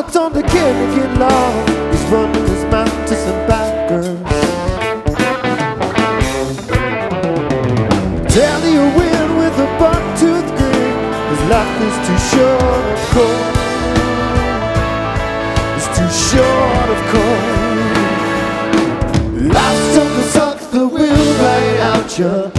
heart's on the Kennegan lawn. He's running his mouth to some bad girls. Tell you win with a buck-tooth grin. His life is too short of cold. It's too short of cold. Life's took to suck the will right out ya.